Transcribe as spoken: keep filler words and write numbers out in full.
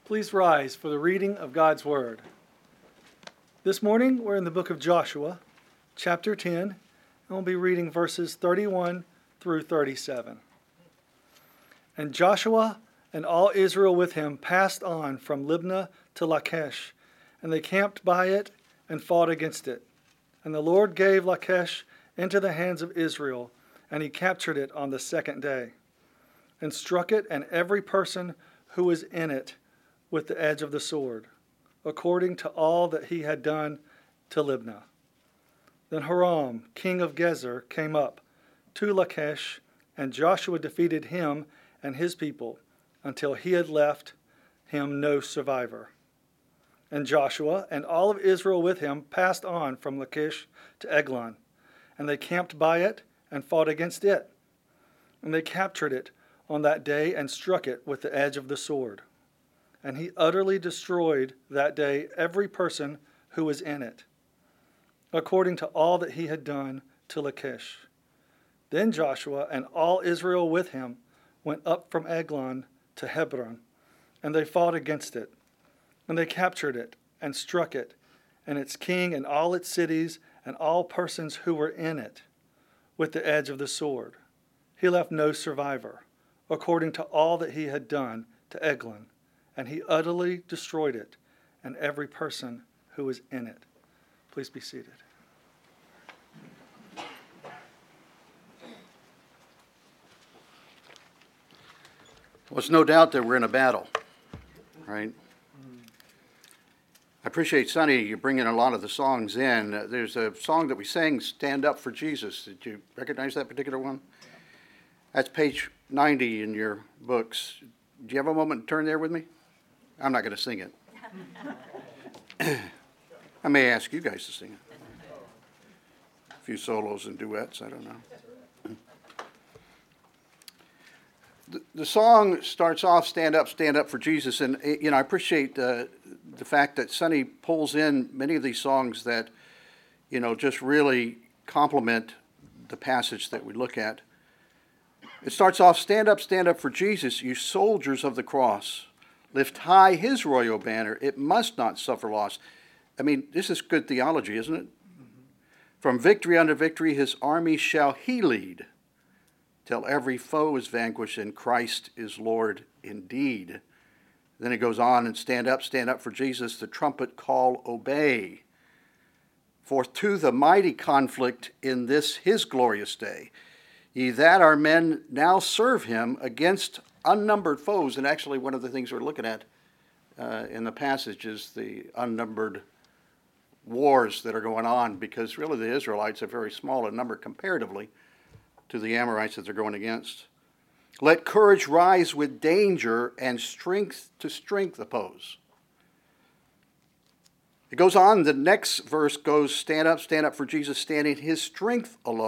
Please rise for the reading of God's Word. This morning we're in the book of Joshua, chapter ten, and we'll be reading verses thirty-one through thirty-seven. And Joshua and all Israel with him passed on from Libnah to Lachish, and they camped by it and fought against it. And the Lord gave Lachish into the hands of Israel, and he captured it on the second day, and struck it and every person who was in it with the edge of the sword, according to all that he had done to Libnah. Then Hiram, king of Gezer, came up to Lachish, and Joshua defeated him and his people until he had left him no survivor. And Joshua and all of Israel with him passed on from Lachish to Eglon, and they camped by it and fought against it. And they captured it on that day and struck it with the edge of the sword. And he utterly destroyed that day every person who was in it, according to all that he had done to Lachish. Then Joshua and all Israel with him went up from Eglon to Hebron, and they fought against it. And they captured it and struck it, and its king and all its cities and all persons who were in it, with the edge of the sword. He left no survivor, according to all that he had done to Eglon. And he utterly destroyed it, and every person who was in it. Please be seated. Well, it's no doubt that we're in a battle, right? I appreciate, Sonny, you bringing a lot of the songs in. Uh, there's a song that we sang, Stand Up for Jesus. Did you recognize that particular one? That's page ninety in your books. Do you have a moment to turn there with me? I'm not going to sing it. I may ask you guys to sing it. A few solos and duets, I don't know. The, the song starts off, Stand Up, Stand Up for Jesus. And, you know, I appreciate uh, the fact that Sonny pulls in many of these songs that, you know, just really complement the passage that we look at. It starts off, Stand up, stand up for Jesus, you soldiers of the cross. Lift high his royal banner. It must not suffer loss. I mean, this is good theology, isn't it? Mm-hmm. From victory unto victory, his army shall he lead, till every foe is vanquished and Christ is Lord indeed. Then it goes on, and stand up, stand up for Jesus, the trumpet call obey. Forth to the mighty conflict in this his glorious day. Ye that are men now serve him against unnumbered foes. And actually one of the things we're looking at uh, in the passage is the unnumbered wars that are going on, because really the Israelites are very small in number comparatively to the Amorites that they're going against. Let courage rise with danger and strength to strength oppose. It goes on, the next verse goes, stand up, stand up for Jesus, stand in his strength alone.